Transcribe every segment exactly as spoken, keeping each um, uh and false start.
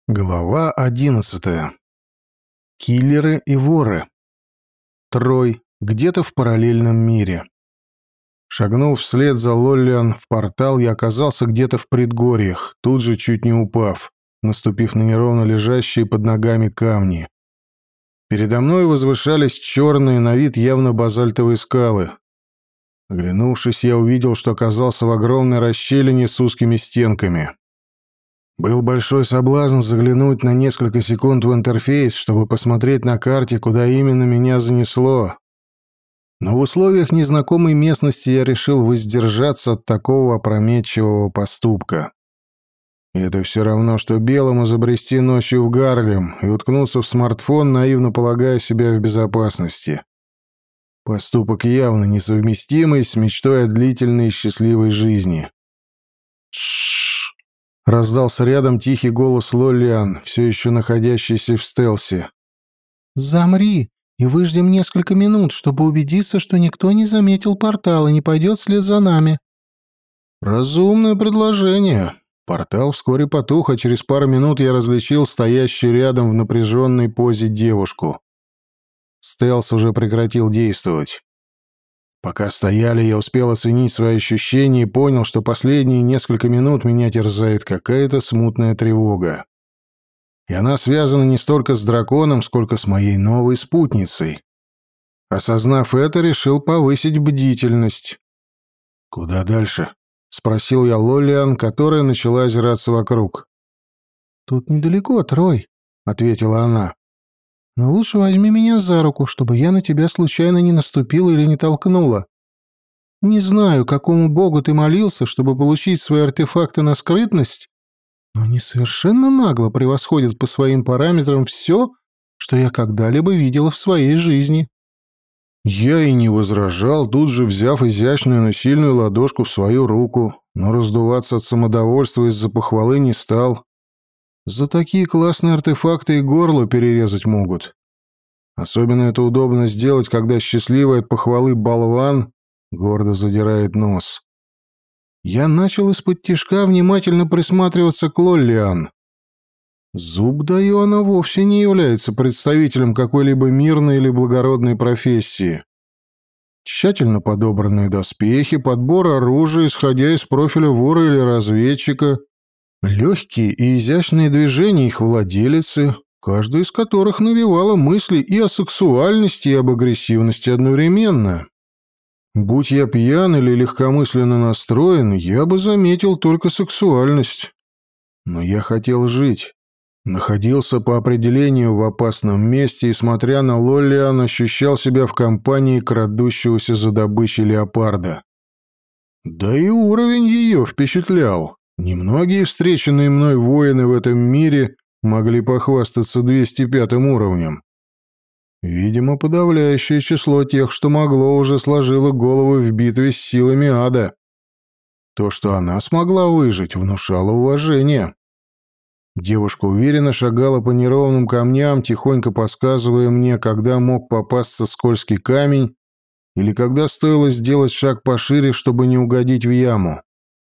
Глава одиннадцатая. Киллеры и воры. Трой. Где-то в параллельном мире. Шагнув вслед за Лоллиан в портал, я оказался где-то в предгорьях, тут же чуть не упав, наступив на неровно лежащие под ногами камни. Передо мной возвышались черные, на вид явно базальтовые скалы. Оглянувшись, я увидел, что оказался в огромной расщелине с узкими стенками. Был большой соблазн заглянуть на несколько секунд в интерфейс, чтобы посмотреть на карте, куда именно меня занесло. Но в условиях незнакомой местности я решил воздержаться от такого опрометчивого поступка. И это все равно, что белому забрести ночью в Гарлем и уткнуться в смартфон, наивно полагая себя в безопасности. Поступок явно несовместимый с мечтой о длительной и счастливой жизни. Раздался рядом тихий голос Лоллиан, все еще находящийся в стелсе. «Замри и выждем несколько минут, чтобы убедиться, что никто не заметил портал и не пойдет вслед за нами». Разумное предложение. Портал вскоре потух, а через пару минут я различил стоящую рядом в напряженной позе девушку. Стелс уже прекратил действовать. Пока стояли, я успел оценить свои ощущения и понял, что последние несколько минут меня терзает какая-то смутная тревога. И она связана не столько с драконом, сколько с моей новой спутницей. Осознав это, решил повысить бдительность. «Куда дальше?» — спросил я Лоллиан, которая начала озираться вокруг. «Тут недалеко, Трой», — ответила она. «Но лучше возьми меня за руку, чтобы я на тебя случайно не наступила или не толкнула. Не знаю, какому богу ты молился, чтобы получить свои артефакты на скрытность, но они совершенно нагло превосходят по своим параметрам все, что я когда-либо видела в своей жизни». Я и не возражал, тут же взяв изящную, но сильную ладошку в свою руку, но раздуваться от самодовольства из-за похвалы не стал. За такие классные артефакты и горло перерезать могут. Особенно это удобно сделать, когда счастливый от похвалы болван гордо задирает нос. Я начал из-под тишка внимательно присматриваться к Лоллиан. Зуб даю, она вовсе не является представителем какой-либо мирной или благородной профессии. Тщательно подобранные доспехи, подбор оружия, исходя из профиля вора или разведчика, легкие и изящные движения их владелицы, каждая из которых навевала мысли и о сексуальности, и об агрессивности одновременно. Будь я пьян или легкомысленно настроен, я бы заметил только сексуальность. Но я хотел жить. Находился по определению в опасном месте и, смотря на Лоллиан, ощущал себя в компании крадущегося за добычей леопарда. Да и уровень ее впечатлял. Немногие встреченные мной воины в этом мире могли похвастаться двести пятым уровнем. Видимо, подавляющее число тех, что могло, уже сложило головы в битве с силами ада. То, что она смогла выжить, внушало уважение. Девушка уверенно шагала по неровным камням, тихонько подсказывая мне, когда мог попасться скользкий камень или когда стоило сделать шаг пошире, чтобы не угодить в яму.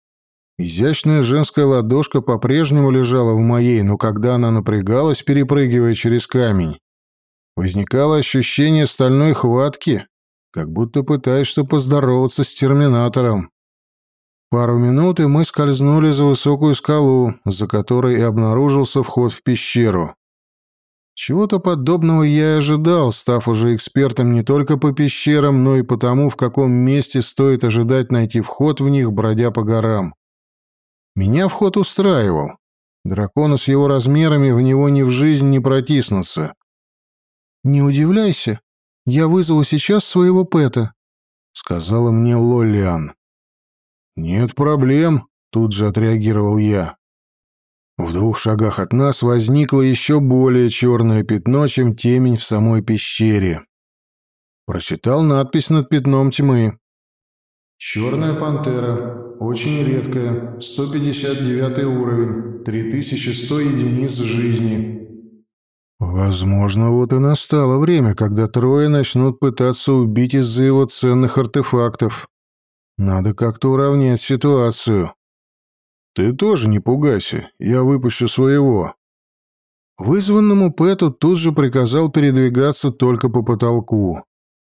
Изящная женская ладошка по-прежнему лежала в моей, но когда она напрягалась, перепрыгивая через камень, возникало ощущение стальной хватки, как будто пытаешься поздороваться с терминатором. Пару минут, и мы скользнули за высокую скалу, за которой и обнаружился вход в пещеру. Чего-то подобного я и ожидал, став уже экспертом не только по пещерам, но и по тому, в каком месте стоит ожидать найти вход в них, бродя по горам. Меня вход устраивал. Дракону с его размерами в него ни в жизнь не протиснуться. «Не удивляйся, я вызову сейчас своего пэта», — сказала мне Лоллиан. «Нет проблем», — тут же отреагировал я. В двух шагах от нас возникло еще более черное пятно, чем темень в самой пещере. Прочитал надпись над пятном тьмы. «Черная пантера. Очень редкая. сто пятьдесят девятый уровень. три тысячи сто единиц жизни». Возможно, вот и настало время, когда трое начнут пытаться убить из-за его ценных артефактов. Надо как-то уравнять ситуацию. «Ты тоже не пугайся, я выпущу своего». Вызванному Пэту тут же приказал передвигаться только по потолку.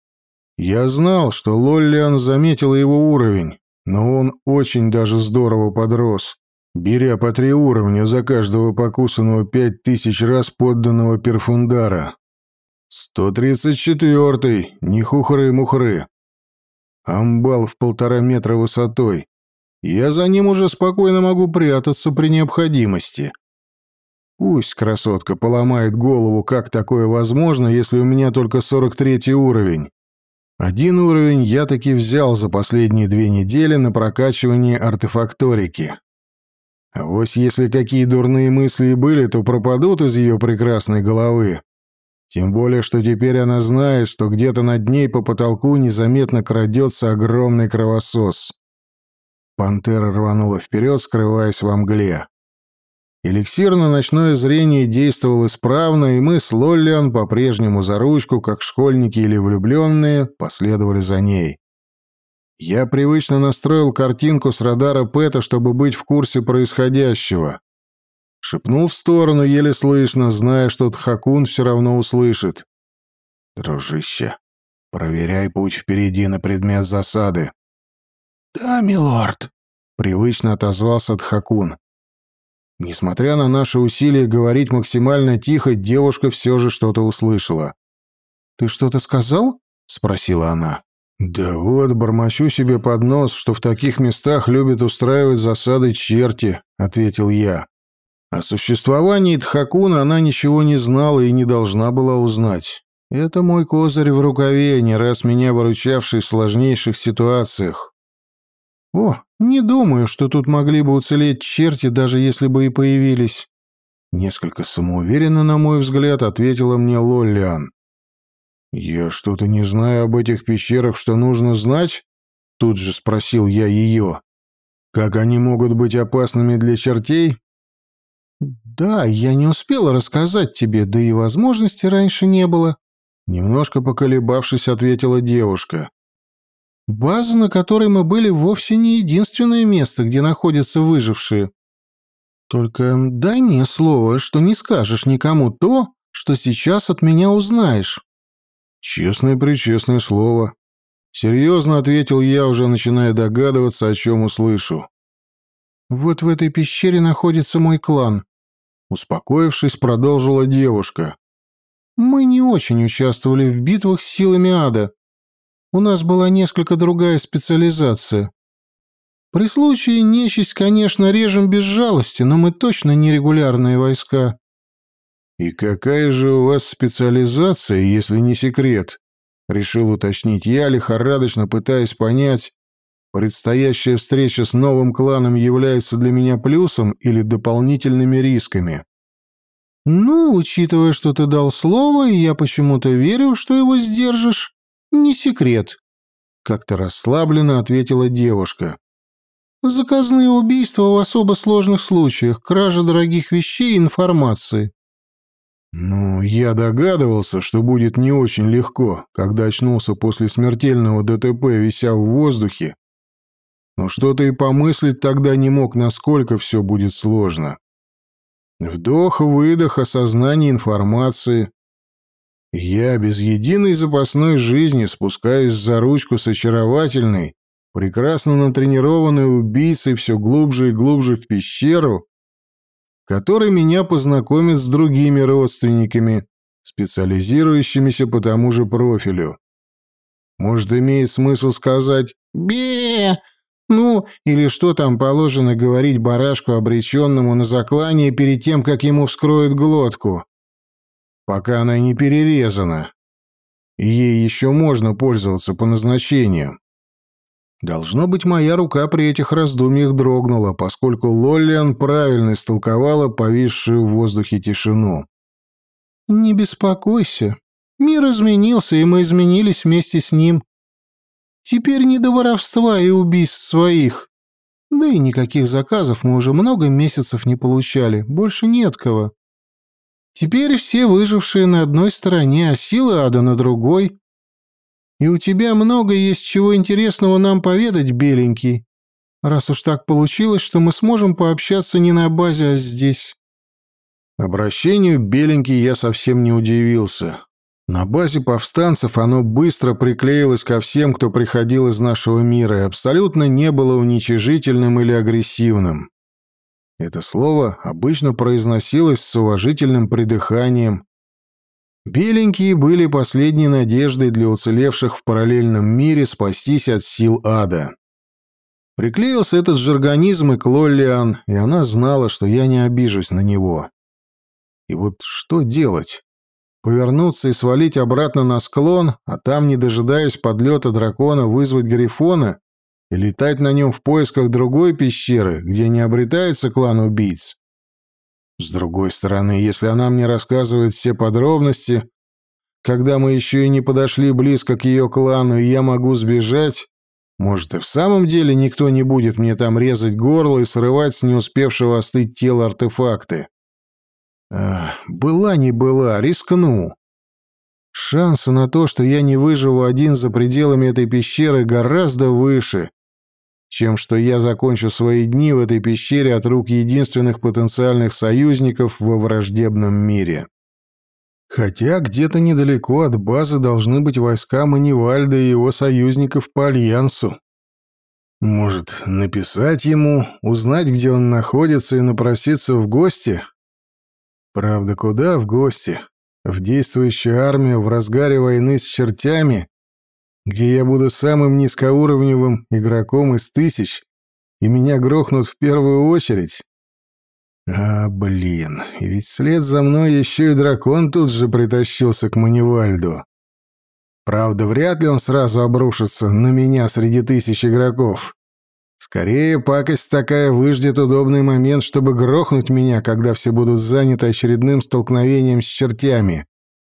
Я знал, что Лоллиан заметила его уровень, но он очень даже здорово подрос, беря по три уровня за каждого покусанного пять тысяч раз подданного Перфундара. сто тридцать четвёртый, не хухры-мухры. Амбал в полтора метра высотой. Я за ним уже спокойно могу прятаться при необходимости. Пусть красотка поломает голову, как такое возможно, если у меня только сорок третий уровень. Один уровень я таки взял за последние две недели на прокачивание артефакторики. А вось если какие дурные мысли и были, то пропадут из ее прекрасной головы. Тем более, что теперь она знает, что где-то над ней по потолку незаметно крадется огромный кровосос. Пантера рванула вперед, скрываясь во мгле. Эликсир на ночное зрение действовал исправно, и мы с Лоллиан по-прежнему за ручку, как школьники или влюбленные, последовали за ней. Я привычно настроил картинку с радара Пэта, чтобы быть в курсе происходящего. Шепнул в сторону, еле слышно, зная, что Тхакун все равно услышит. «Дружище, проверяй путь впереди на предмет засады». «Да, милорд», — привычно отозвался Тхакун. Несмотря на наши усилия говорить максимально тихо, девушка все же что-то услышала. «Ты что-то сказал?» — спросила она. «Да вот, бормочу себе под нос, что в таких местах любят устраивать засады черти», — ответил я. О существовании Тхакуна она ничего не знала и не должна была узнать. Это мой козырь в рукаве, не раз меня выручавший в сложнейших ситуациях. «О, не думаю, что тут могли бы уцелеть черти, даже если бы и появились». Несколько самоуверенно, на мой взгляд, ответила мне Лоллиан. «Я что-то не знаю об этих пещерах, что нужно знать?» Тут же спросил я ее. «Как они могут быть опасными для чертей?» «Да, я не успела рассказать тебе, да и возможности раньше не было», немножко поколебавшись, ответила девушка. «База, на которой мы были, вовсе не единственное место, где находятся выжившие. Только дай мне слово, что не скажешь никому то, что сейчас от меня узнаешь». «Честное-пречестное слово», — серьезно ответил я, уже начиная догадываться, о чем услышу. «Вот в этой пещере находится мой клан», — успокоившись, продолжила девушка. «Мы не очень участвовали в битвах с силами ада. У нас была несколько другая специализация. При случае нечисть, конечно, режем без жалости, но мы точно не регулярные войска». «И какая же у вас специализация, если не секрет?» — решил уточнить я, лихорадочно пытаясь понять, предстоящая встреча с новым кланом является для меня плюсом или дополнительными рисками. «Ну, учитывая, что ты дал слово, и я почему-то верю, что его сдержишь, не секрет», — как-то расслабленно ответила девушка. «Заказные убийства в особо сложных случаях, кража дорогих вещей и информации». «Ну, я догадывался, что будет не очень легко, когда очнулся после смертельного ДТП, вися в воздухе, но что-то и помыслить тогда не мог, насколько все будет сложно. Вдох-выдох, осознание информации. Я без единой запасной жизни спускаюсь за ручку с очаровательной, прекрасно натренированной убийцей все глубже и глубже в пещеру, который меня познакомит с другими родственниками, специализирующимися по тому же профилю. Может, имеет смысл сказать «бе», ну, или что там положено говорить барашку, обреченному на заклание перед тем, как ему вскроют глотку, пока она не перерезана, и ей еще можно пользоваться по назначению. Должно быть, моя рука при этих раздумьях дрогнула, поскольку Лоллиан правильно истолковала повисшую в воздухе тишину. «Не беспокойся. Мир изменился, и мы изменились вместе с ним. Теперь не до воровства и убийств своих. Да и никаких заказов мы уже много месяцев не получали, больше нет кого. Теперь все выжившие на одной стороне, а силы ада на другой. И у тебя много есть чего интересного нам поведать, беленький, раз уж так получилось, что мы сможем пообщаться не на базе, а здесь». Обращению беленький я совсем не удивился. На базе повстанцев оно быстро приклеилось ко всем, кто приходил из нашего мира, и абсолютно не было уничижительным или агрессивным. Это слово обычно произносилось с уважительным придыханием. Беленькие были последней надеждой для уцелевших в параллельном мире спастись от сил ада. Приклеился этот же организм и к Лоллиан, и она знала, что я не обижусь на него. И вот что делать? Повернуться и свалить обратно на склон, а там, не дожидаясь подлета дракона, вызвать Грифона и летать на нем в поисках другой пещеры, где не обретается клан убийц? С другой стороны, если она мне рассказывает все подробности, когда мы еще и не подошли близко к ее клану, и я могу сбежать, может, и в самом деле никто не будет мне там резать горло и срывать с не успевшего остыть тела артефакты. Ах, была не была, рискну. Шансы на то, что я не выживу один за пределами этой пещеры, гораздо выше, чем что я закончу свои дни в этой пещере от рук единственных потенциальных союзников во враждебном мире. Хотя где-то недалеко от базы должны быть войска Манивальда и его союзников по Альянсу. Может, написать ему, узнать, где он находится, и напроситься в гости? Правда, куда в гости? В действующую армию в разгаре войны с чертями, где я буду самым низкоуровневым игроком из тысяч, и меня грохнут в первую очередь? А, блин, и ведь вслед за мной еще и дракон тут же притащился к Манивальду. Правда, вряд ли он сразу обрушится на меня среди тысяч игроков. Скорее, пакость такая выждет удобный момент, чтобы грохнуть меня, когда все будут заняты очередным столкновением с чертями.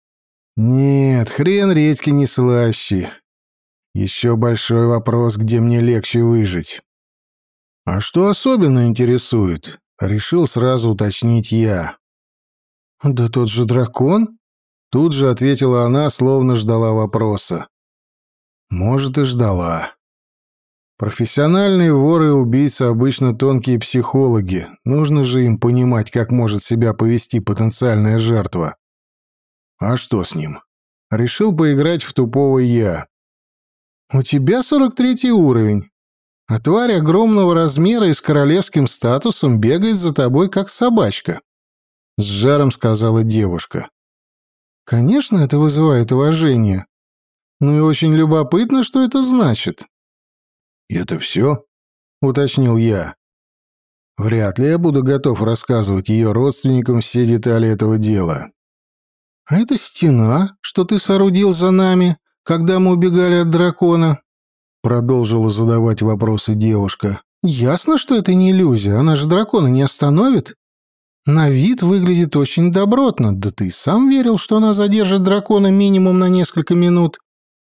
Нет, хрен редьки не слаще. Еще большой вопрос, где мне легче выжить. А что особенно интересует? Решил сразу уточнить я. «Да тот же дракон?» Тут же ответила она, словно ждала вопроса. Может, и ждала. Профессиональные воры и убийцы обычно тонкие психологи. Нужно же им понимать, как может себя повести потенциальная жертва. А что с ним? Решил поиграть в тупого я. «У тебя сорок третий уровень, а тварь огромного размера и с королевским статусом бегает за тобой, как собачка», — с жаром сказала девушка. «Конечно, это вызывает уважение. Ну и очень любопытно, что это значит». «Это все?» — уточнил я. Вряд ли я буду готов рассказывать ее родственникам все детали этого дела. «А это стена, что ты соорудил за нами, когда мы убегали от дракона?» — продолжила задавать вопросы девушка. «Ясно, что это не иллюзия, она же дракона не остановит. На вид выглядит очень добротно, да ты сам верил, что она задержит дракона минимум на несколько минут.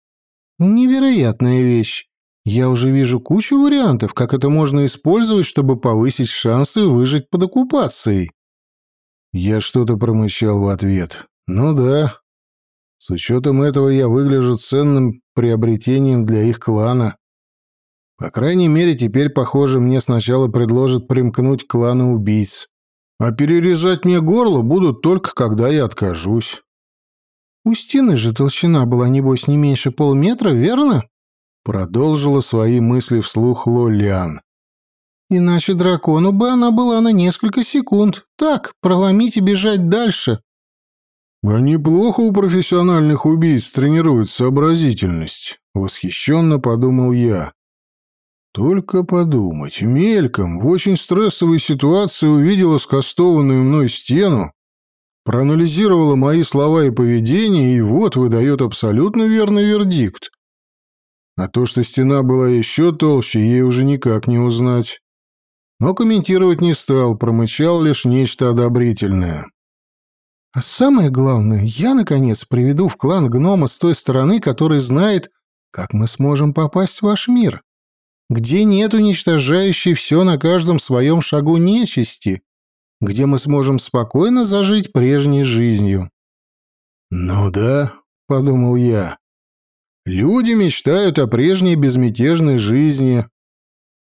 Невероятная вещь. Я уже вижу кучу вариантов, как это можно использовать, чтобы повысить шансы выжить под оккупацией». Я что-то промычал в ответ. «Ну да. С учетом этого я выгляжу ценным приобретением для их клана. По крайней мере, теперь, похоже, мне сначала предложат примкнуть к клану убийц. А перерезать мне горло будут только, когда я откажусь». «У стены же толщина была, небось, не меньше полметра, верно?» Продолжила свои мысли вслух Лоллиан. «Иначе дракону бы она была на несколько секунд. Так, проломить и бежать дальше». «А неплохо у профессиональных убийц тренируют сообразительность», — восхищенно подумал я. Только подумать, мельком, в очень стрессовой ситуации увидела скастованную мной стену, проанализировала мои слова и поведение, и вот выдает абсолютно верный вердикт. А то, что стена была еще толще, ей уже никак не узнать. Но комментировать не стал, промычал лишь нечто одобрительное. «А самое главное, я, наконец, приведу в клан гнома с той стороны, который знает, как мы сможем попасть в ваш мир, где нет уничтожающей все на каждом своем шагу нечисти, где мы сможем спокойно зажить прежней жизнью». «Ну да», — подумал я, — «люди мечтают о прежней безмятежной жизни.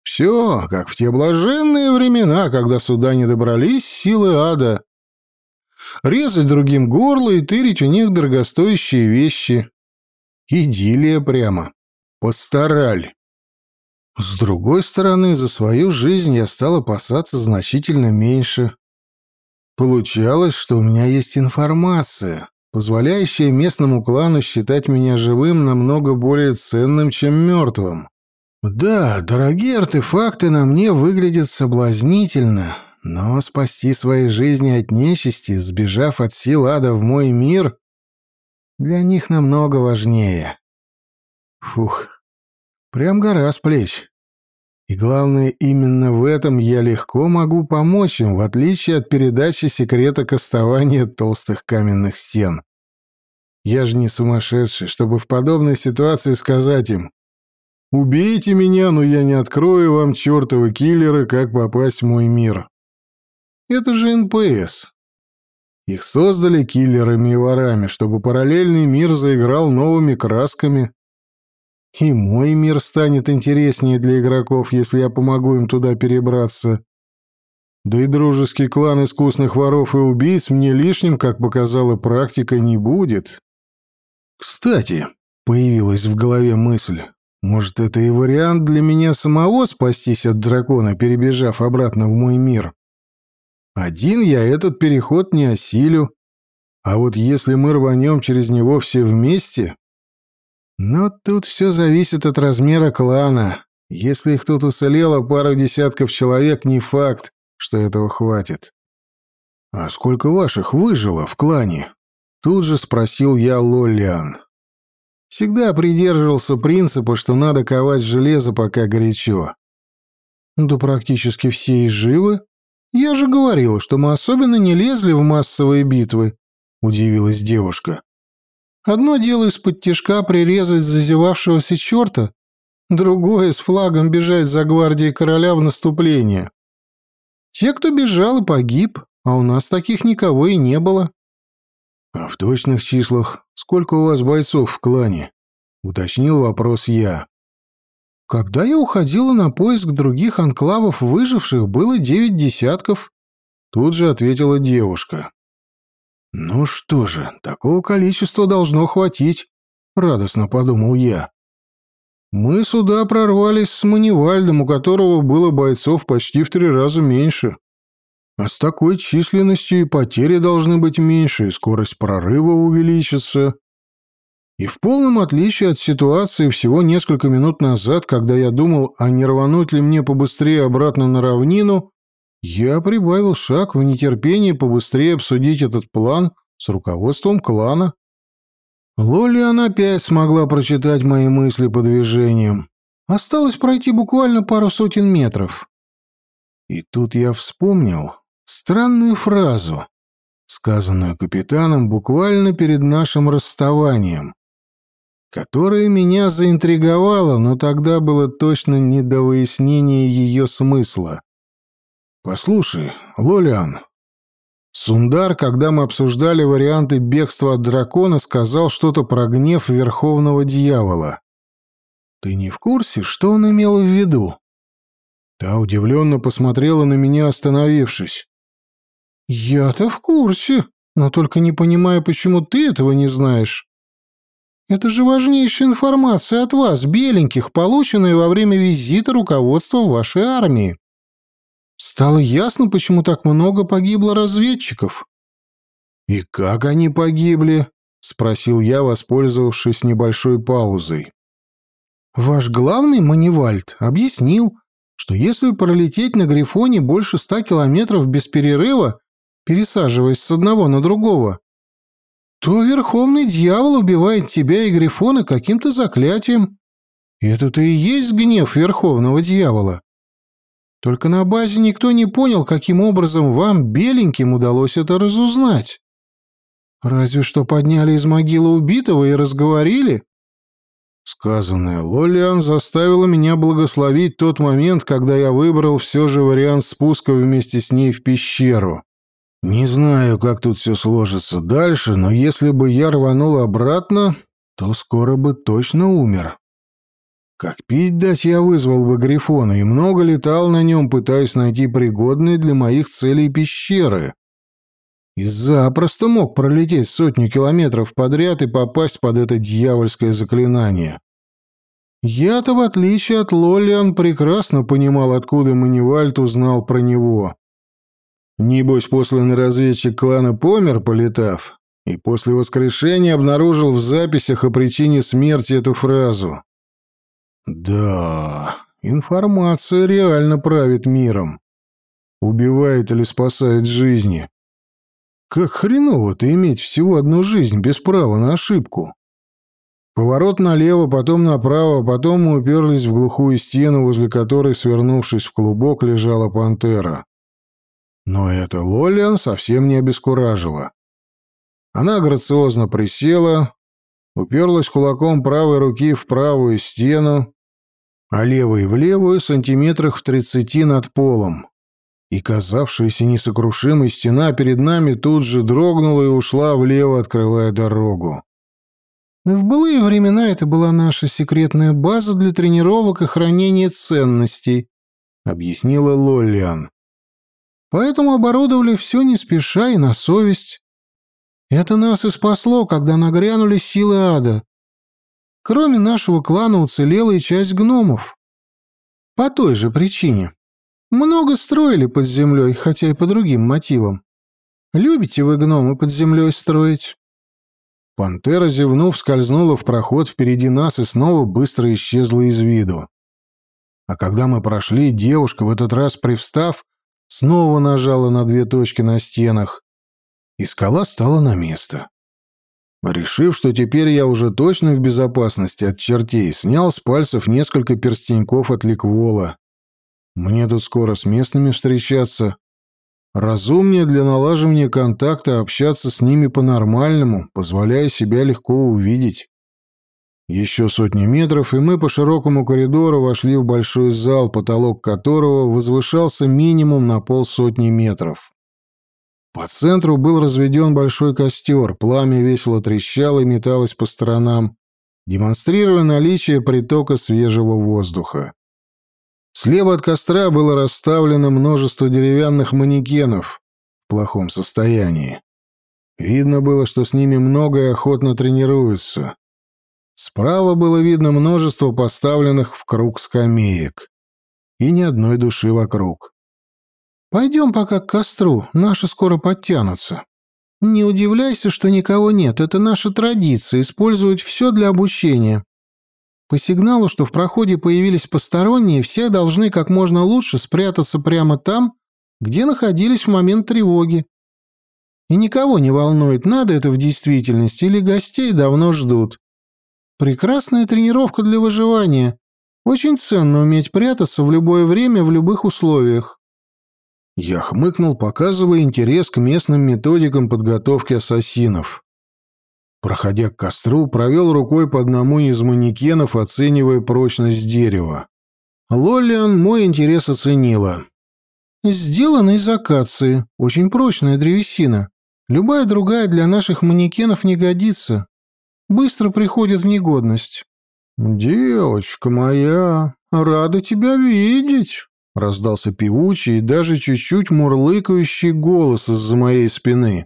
Все, как в те блаженные времена, когда сюда не добрались силы ада. резать другим горло и тырить у них дорогостоящие вещи. Идиллия прямо. Постараль. С другой стороны, за свою жизнь я стал опасаться значительно меньше. Получалось, что у меня есть информация, позволяющая местному клану считать меня живым намного более ценным, чем мертвым. Да, дорогие артефакты на мне выглядят соблазнительно, но спасти свои жизни от нечисти, сбежав от сил ада в мой мир, для них намного важнее. Фух, прям гора с плеч. И главное, именно в этом я легко могу помочь им, в отличие от передачи секрета кастования толстых каменных стен. Я же не сумасшедший, чтобы в подобной ситуации сказать им: «Убейте меня, но я не открою вам, чертовы киллеры, как попасть в мой мир». Это же эн пэ эс. Их создали киллерами и ворами, чтобы параллельный мир заиграл новыми красками. И мой мир станет интереснее для игроков, если я помогу им туда перебраться. Да и дружеский клан искусных воров и убийц мне лишним, как показала практика, не будет. Кстати, появилась в голове мысль, может, это и вариант для меня самого спастись от дракона, перебежав обратно в мой мир. Один я этот переход не осилю, а вот если мы рванем через него все вместе... Но тут все зависит от размера клана. Если их тут уцелело пару десятков человек, не факт, что этого хватит. «А сколько ваших выжило в клане?» Тут же спросил я Лолиан. Всегда придерживался принципа, что надо ковать железо, пока горячо. «Да практически все и живы. Я же говорила, что мы особенно не лезли в массовые битвы», — удивилась девушка. «Одно дело из-под тишка прирезать зазевавшегося черта, другое — с флагом бежать за гвардией короля в наступление. Те, кто бежал и погиб, а у нас таких никого и не было». «А в точных числах сколько у вас бойцов в клане?» — уточнил вопрос я. «Когда я уходила на поиск других анклавов выживших, было девять десятков», — тут же ответила девушка. «Ну что же, такого количества должно хватить», — радостно подумал я. «Мы сюда прорвались с Манивальдом, у которого было бойцов почти в три раза меньше. А с такой численностью и потери должны быть меньше, и скорость прорыва увеличится. И в полном отличие от ситуации всего несколько минут назад, когда я думал, а не рвануть ли мне побыстрее обратно на равнину, я прибавил шаг в нетерпении побыстрее обсудить этот план с руководством клана». Лолиан опять смогла прочитать мои мысли по движениям. Осталось пройти буквально пару сотен метров. И тут я вспомнил странную фразу, сказанную капитаном буквально перед нашим расставанием, которая меня заинтриговала, но тогда было точно не до выяснения ее смысла. «Послушай, Лолиан, Сундар, когда мы обсуждали варианты бегства от дракона, сказал что-то про гнев Верховного Дьявола. Ты не в курсе, что он имел в виду?» Та удивленно посмотрела на меня, остановившись. «Я-то в курсе, но только не понимаю, почему ты этого не знаешь. Это же важнейшая информация от вас, беленьких, полученная во время визита руководства вашей армии. Стало ясно, почему так много погибло разведчиков». «И как они погибли?» — спросил я, воспользовавшись небольшой паузой. «Ваш главный, Манивальд, объяснил, что если пролететь на Грифоне больше ста километров без перерыва, пересаживаясь с одного на другого, то Верховный Дьявол убивает тебя и Грифона каким-то заклятием. Это-то и есть гнев Верховного Дьявола. Только на базе никто не понял, каким образом вам, беленьким, удалось это разузнать. Разве что подняли из могилы убитого и разговорили». Сказанное Лолиан заставило меня благословить тот момент, когда я выбрал все же вариант спуска вместе с ней в пещеру. Не знаю, как тут все сложится дальше, но если бы я рванул обратно, то скоро бы точно умер. Как пить дать, я вызвал бы Грифона и много летал на нем, пытаясь найти пригодные для моих целей пещеры. И запросто мог пролететь сотню километров подряд и попасть под это дьявольское заклинание. Я-то, в отличие от Лоллиан, прекрасно понимал, откуда Манивальд узнал про него. Небось, посланный разведчик клана помер, полетав, и после воскрешения обнаружил в записях о причине смерти эту фразу. Да, информация реально правит миром. Убивает или спасает жизни. Как хреново-то иметь всего одну жизнь без права на ошибку. Поворот налево, потом направо, потом мы уперлись в глухую стену, возле которой, свернувшись в клубок, лежала пантера. Но эта Лоллиан совсем не обескуражила. Она грациозно присела, уперлась кулаком правой руки в правую стену, а левой в левую сантиметрах в тридцати над полом. И казавшаяся несокрушимой стена перед нами тут же дрогнула и ушла влево, открывая дорогу. В былые времена это была наша секретная база для тренировок и хранения ценностей, объяснила Лоллиан. Поэтому оборудовали все не спеша и на совесть. Это нас и спасло, когда нагрянули силы ада. Кроме нашего клана уцелела и часть гномов. По той же причине. Много строили под землей, хотя и по другим мотивам. Любите вы, гномы, под землей строить? Пантера, зевнув, скользнула в проход впереди нас и снова быстро исчезла из виду. А когда мы прошли, девушка, в этот раз привстав, снова нажала на две точки на стенах, и скала стала на место. Решив, что теперь я уже точно в безопасности от чертей, снял с пальцев несколько перстеньков от ликвола. Мне тут скоро с местными встречаться. Разумнее для налаживания контакта общаться с ними по-нормальному, позволяя себя легко увидеть. Еще сотни метров, и мы по широкому коридору вошли в большой зал, потолок которого возвышался минимум на полсотни метров. По центру был разведен большой костер, пламя весело трещало и металось по сторонам, демонстрируя наличие притока свежего воздуха. Слева от костра было расставлено множество деревянных манекенов в плохом состоянии. Видно было, что с ними много и охотно тренируются. Справа было видно множество поставленных в круг скамеек. И ни одной души вокруг. «Пойдем пока к костру, наши скоро подтянутся. Не удивляйся, что никого нет, это наша традиция — использовать все для обучения. По сигналу, что в проходе появились посторонние, все должны как можно лучше спрятаться прямо там, где находились в момент тревоги. И никого не волнует, надо это в действительности или гостей давно ждут. Прекрасная тренировка для выживания. Очень ценно уметь прятаться в любое время, в любых условиях». Я хмыкнул, показывая интерес к местным методикам подготовки ассасинов. Проходя к костру, провел рукой по одному из манекенов, оценивая прочность дерева. Лоллиан мой интерес оценила. «Сделано из акации, очень прочная древесина. Любая другая для наших манекенов не годится. Быстро приходит в негодность». «Девочка моя, рада тебя видеть», — раздался певучий и даже чуть-чуть мурлыкающий голос из-за моей спины.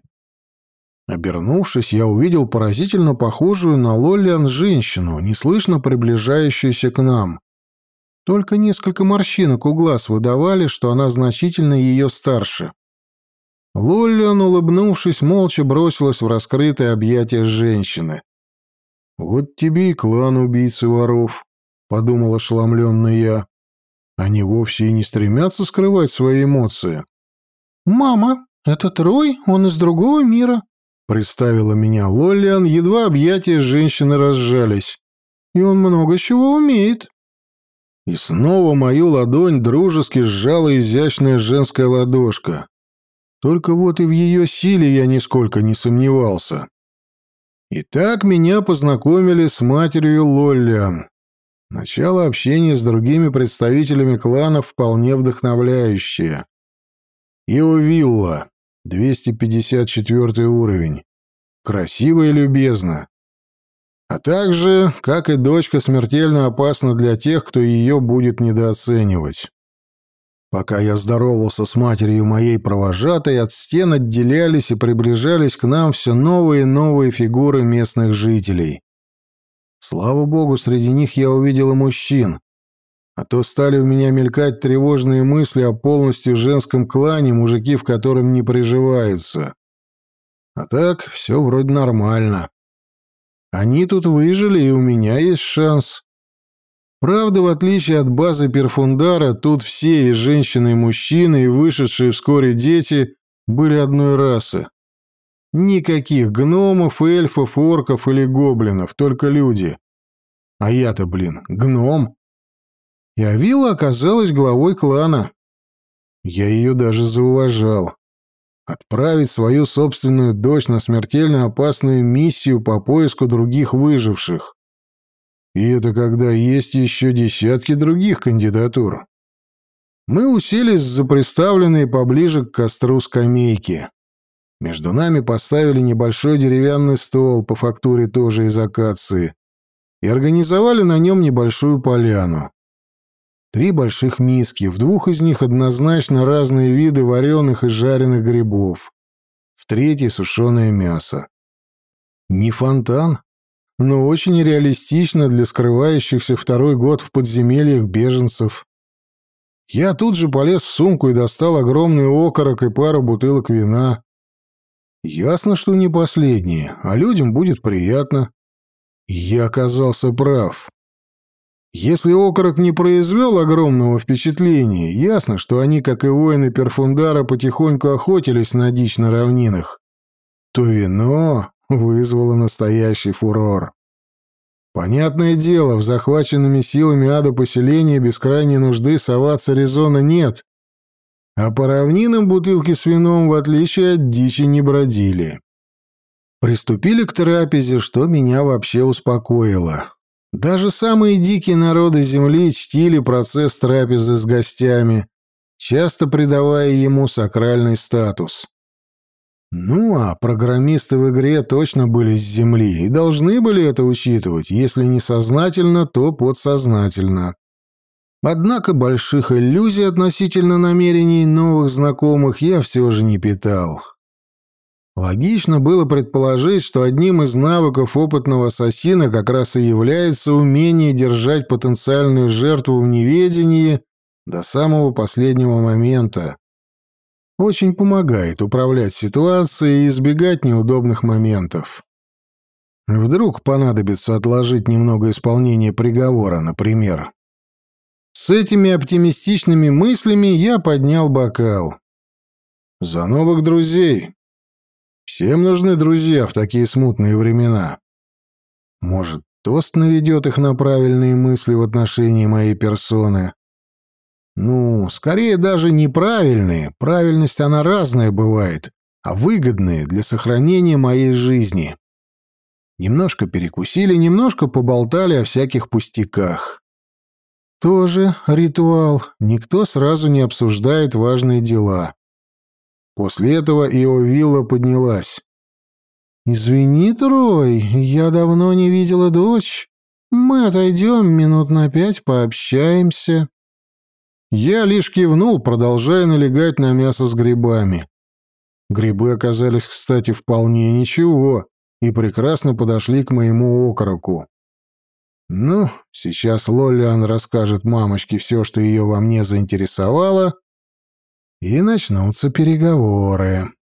Обернувшись, я увидел поразительно похожую на Лоллиан женщину, неслышно приближающуюся к нам. Только несколько морщинок у глаз выдавали, что она значительно ее старше. Лоллиан, улыбнувшись, молча бросилась в раскрытое объятие женщины. «Вот тебе и клан убийцы воров», — подумал ошеломленно я. «Они вовсе и не стремятся скрывать свои эмоции». «Мама, это Трой, он из другого мира», — представила меня Лоллиан, едва объятия женщины разжались. «И он много чего умеет». И снова мою ладонь дружески сжала изящная женская ладошка. Только вот и в ее силе я нисколько не сомневался. Итак, меня познакомили с матерью Лоллиан. Начало общения с другими представителями клана вполне вдохновляющее. Иовилла, двести пятьдесят четвёртый уровень. Красиво и любезно. А также, как и дочка, смертельно опасна для тех, кто ее будет недооценивать. Пока я здоровался с матерью моей провожатой, от стен отделялись и приближались к нам все новые и новые фигуры местных жителей. Слава богу, среди них я увидел и мужчин, а то стали у меня мелькать тревожные мысли о полностью женском клане, мужики в котором не приживаются. А так, все вроде нормально. Они тут выжили, и у меня есть шанс. Правда, в отличие от базы Перфундара, тут все, и женщины, и мужчины, и вышедшие вскоре дети, были одной расы. Никаких гномов, эльфов, орков или гоблинов, только люди. А я-то, блин, гном. И Авила оказалась главой клана. Я ее даже зауважал. Отправить свою собственную дочь на смертельно опасную миссию по поиску других выживших. И это когда есть еще десятки других кандидатур. Мы уселись за приставленные поближе к костру скамейки. Между нами поставили небольшой деревянный стол, по фактуре тоже из акации, и организовали на нем небольшую поляну. Три больших миски, в двух из них однозначно разные виды вареных и жареных грибов, в третьей сушеное мясо. Не фонтан, но очень реалистично для скрывающихся второй год в подземельях беженцев. Я тут же полез в сумку и достал огромный окорок и пару бутылок вина. Ясно, что не последние, а людям будет приятно. Я оказался прав. Если окорок не произвел огромного впечатления, ясно, что они, как и воины Перфундара, потихоньку охотились на дичь на равнинах, то вино вызвало настоящий фурор. Понятное дело, в захваченными силами ада поселения без крайней нужды соваться резона нет, а по равнинам бутылки с вином, в отличие от дичи, не бродили. Приступили к трапезе, что меня вообще успокоило. Даже самые дикие народы Земли чтили процесс трапезы с гостями, часто придавая ему сакральный статус. Ну, а программисты в игре точно были с Земли и должны были это учитывать, если не сознательно, то подсознательно. Однако больших иллюзий относительно намерений новых знакомых я все же не питал. Логично было предположить, что одним из навыков опытного ассасина как раз и является умение держать потенциальную жертву в неведении до самого последнего момента. Очень помогает управлять ситуацией и избегать неудобных моментов. Вдруг понадобится отложить немного исполнения приговора, например. С этими оптимистичными мыслями я поднял бокал. За новых друзей. Всем нужны друзья в такие смутные времена. Может, тост наведет их на правильные мысли в отношении моей персоны? Ну, скорее даже неправильные. Правильность она разная бывает, а выгодные для сохранения моей жизни. Немножко перекусили, немножко поболтали о всяких пустяках. Тоже ритуал. Никто сразу не обсуждает важные дела. После этого Иовилла поднялась. «Извини, Трой, я давно не видела дочь. Мы отойдем минут на пять, пообщаемся». Я лишь кивнул, продолжая налегать на мясо с грибами. Грибы оказались, кстати, вполне ничего и прекрасно подошли к моему окороку. Ну, сейчас Лоллиан расскажет мамочке все, что ее во мне заинтересовало, и начнутся переговоры.